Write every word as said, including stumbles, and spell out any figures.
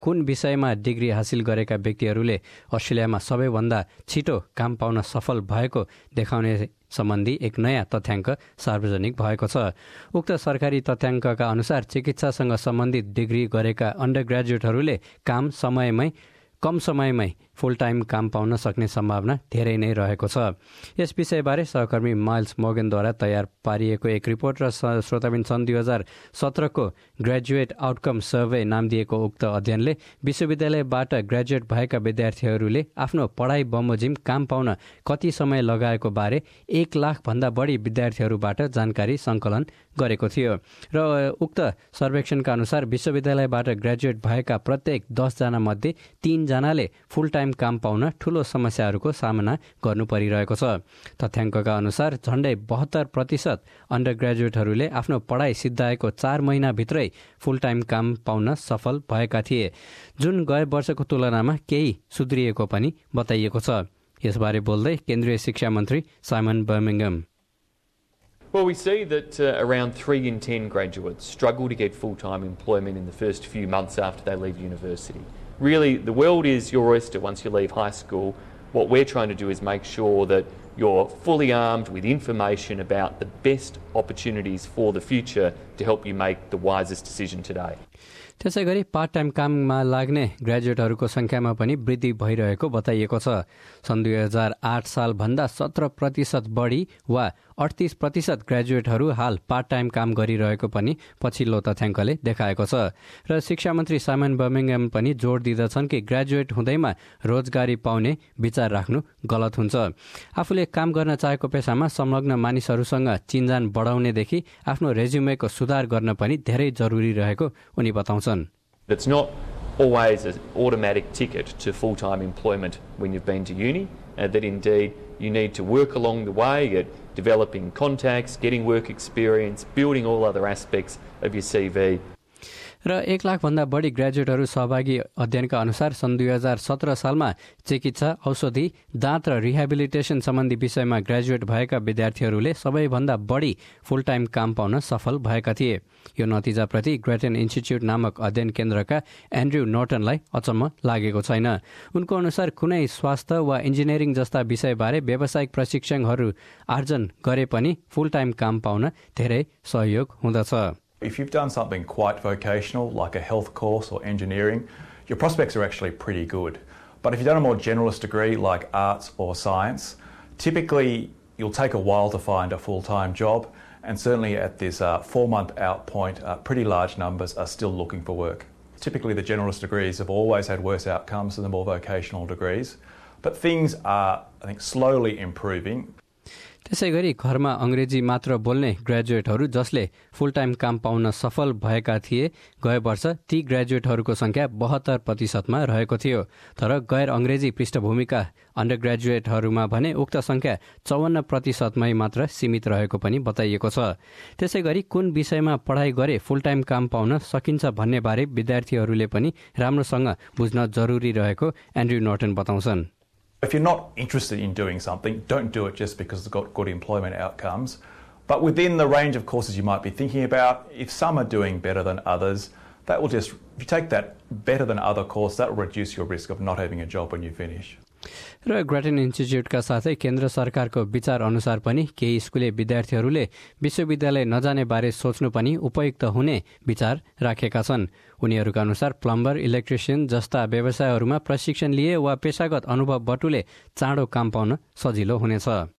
कुन विषयमा डिग्री हासिल गरेका व्यक्तिहरूले अस्ट्रेलियामा सबैभन्दा छिटो काम पाउन सफल भएको देखाउने सम्बन्धी एक नयाँ तथ्याङ्क सार्वजनिक भएको छ। उक्त सरकारी तथ्याङ्कका अनुसार चिकित्सासँग सम्बन्धित डिग्री गरेका अन्डर ग्रेजुएटहरूले काम समयमै कम समयमै फुल टाइम काम पाउन सक्ने सम्भावना धेरै नै रहेको छ। यस विषयबारे सहकर्मी माइल्स मोर्गनद्वारा तयार पारिएको एक रिपोर्ट र श्रोताबिन सन् दुई हजार सत्रको ग्रेजुएट आउटकम सर्वे नाम दिएको उक्त अध्ययनले विश्वविद्यालयबाट ग्रेजुएट भएका विद्यार्थीहरूले आफ्नो पढाइ बमोजिम काम पाउन कति समय लगाएको बारे एक लाखभन्दा बढी विद्यार्थीहरूबाट जानकारी सङ्कलन गरेको थियो र उक्त सर्वेक्षणका अनुसार विश्वविद्यालयबाट ग्रेजुएट भएका प्रत्येक दसजना मध्ये तीनजनाले फुल टाइम काम पाउन ठूलो समस्याहरूको सामना गर्नु परिरहेको छ। तथ्याङ्कका अनुसार झण्डै बहत्तर प्रतिशत अन्डर ग्रेजुएटहरूले आफ्नो पढाइ सिद्धाएको चार महिनाभित्रै फुल टाइम काम पाउन सफल भएका थिए, जुन गए वर्षको तुलनामा केही सुध्रिएको पनि बताइएको छ। यसबारे बोल्दै केन्द्रीय शिक्षा मन्त्री Simon Birmingham Well, we see that uh, around three in ten graduates struggle to get full-time employment in the first few months after they leave university. Really, the world is your oyster once you leave high school. What we're trying to do is make sure that you're fully armed with information about the best opportunities for the future to help you make the wisest decision today. त्यसै गरी part time काममा लाग्ने ग्रेजुएटहरूको संख्यामा पनि वृद्धि भइरहेको बताइएको छ। सन् दुई हजार आठ सालभन्दा सत्र प्रतिशत बढी वा अडतिस प्रतिशत ग्रेजुएटहरू हाल पार्ट टाइम काम गरिरहेको पनि पछिल्लो तथ्याङ्कले देखाएको छ। र शिक्षा मन्त्री साइमन बर्मिंघम पनि जोड दिँदछन् कि ग्रेजुएट हुँदैमा रोजगारी पाउने विचार राख्नु गलत हुन्छ। आफूले काम गर्न चाहेको पेसामा संलग्न मानिसहरूसँग चिन्जान बढाउनेदेखि आफ्नो रेज्युमेको सुधार गर्न पनि धेरै जरुरी रहेको उनी बताउँछन्। It's not always an automatic ticket to full-time employment when you've been to uni, and that indeed you need to work along the way at developing contacts, getting work experience, building all other aspects of your C V. र एक लाखभन्दा बढी ग्रेजुएटहरू सहभागी अध्ययनका अनुसार सन् दुई हजार सत्र सालमा चिकित्सा, औषधि, दाँत र रिहेबिलिटेसन सम्बन्धी विषयमा ग्रेजुएट भएका विद्यार्थीहरूले सबैभन्दा बढी फुल टाइम काम पाउन सफल भएका थिए। यो नतिजाप्रति ग्रेटन इन्स्टिच्युट नामक अध्ययन केन्द्रका एन्ड्रयू नोर्टनलाई अचम्म लागेको छैन। उनको अनुसार कुनै स्वास्थ्य वा इन्जिनियरिङ जस्ता विषयबारे व्यावसायिक प्रशिक्षणहरू आर्जन गरे पनि फुल टाइम काम पाउन धेरै सहयोग हुँदछ। If you've done something quite vocational, like a health course or engineering, your prospects are actually pretty good. But if you've done a more generalist degree like arts or science, typically you'll take a while to find a full-time job, and certainly at this uh, four-month out point, uh, pretty large numbers are still looking for work. Typically the generalist degrees have always had worse outcomes than the more vocational degrees, but things are, I think, slowly improving. त्यसै गरी घरमा अंग्रेजी मात्र बोल्ने ग्रेजुएटहरू जसले फुल time काम पाउन सफल भएका थिए, गए वर्ष ती ग्रेजुएटहरूको संख्या बहत्तर प्रतिशतमा रहेको थियो। तर गैर अंग्रेजी पृष्ठभूमिका अन्डर ग्रेजुएटहरूमा भने उक्त संख्या चौवन्न प्रतिशतमै मात्र सीमित रहेको पनि बताइएको छ। त्यसै गरी कुन विषयमा पढाइ गरे फुल टाइम काम पाउन सकिन्छ भन्ने बारे विद्यार्थीहरूले पनि राम्रोसँग बुझ्न जरुरी रहेको एन्ड्रयू नोर्टन बताउँछन्। If you're not interested in doing something, don't do it just because it's got good employment outcomes. But within the range of courses you might be thinking about, if some are doing better than others, that will just, if you take that better than other course, that will reduce your risk of not having a job when you finish. र Grattan इन्स्टिच्युटका साथै केन्द्र सरकारको विचार अनुसार पनि केही स्कुले विद्यार्थीहरूले विश्वविद्यालय नजाने बारे सोच्नु पनि उपयुक्त हुने विचार राखेका छन्। उनीहरूका अनुसार प्लम्बर, इलेक्ट्रिसियन जस्ता व्यवसायहरूमा प्रशिक्षण लिए वा पेशागत अनुभव बटुले चाँडो काम पाउन सजिलो हुनेछ।